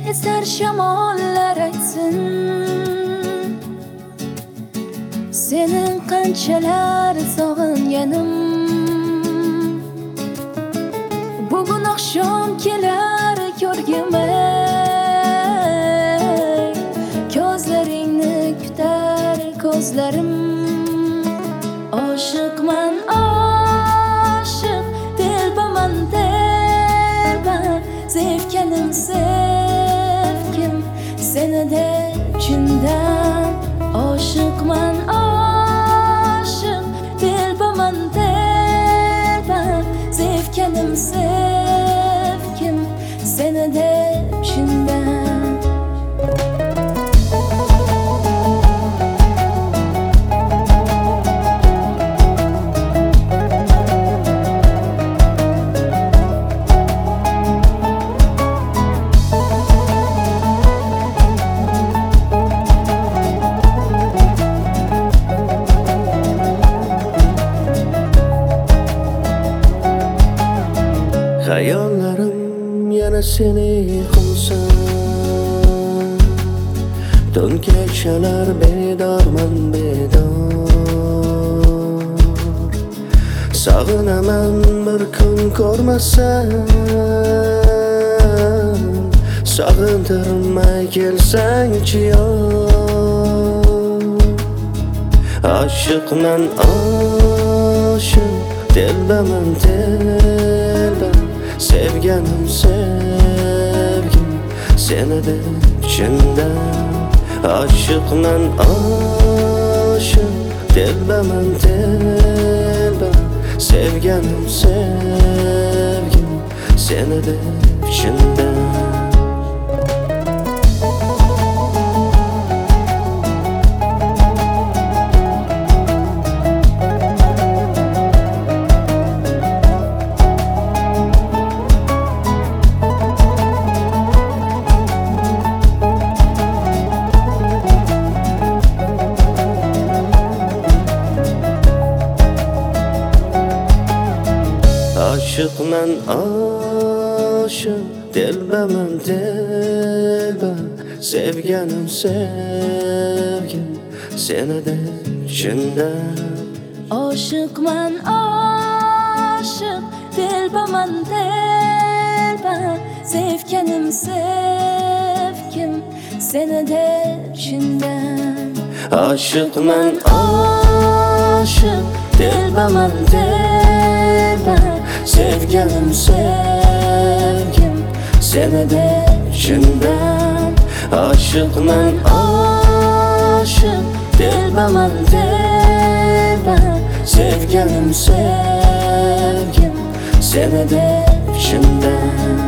eser shamollar aytsin, senin qanchalar sog'inganim. Bugun oqshom kelar ko'rgim, ko'zlaringni kutar ko'zlarim. Oshiqman, oshiq, telbaman, telba, sevganim, sevgim, seni deb chindan. Oshiqman, oshiq, telbaman, telba, sevganim, sevgim, seni deb chindan. Hayollarim yana seni qilsin, tun kechalar bedorman, bedor. Sog'inaman bir kun ko'rmasam, sog'intirmay kelsangchi yor. Oshiqman, oshiq, telbaman, telba, sevganim, sevgim, seni deb chindan. Oshiqman, oshiq, telbaman, telba, sevganim, sevgim, seni deb chindan. Oshiqman, oshiq, telbaman, telba, sevganim, sevgim, seni deb chindan. Oshiqman, oshiq, telbaman, telba, sevganim, sevgim, seni deb chindan. Oshiqman, oshiq, telbaman, telba, sevganim, sevgim, seni deb chindan. Oshiqman, oshiq, telbaman, telba, sevganim, sevgim, seni deb chindan.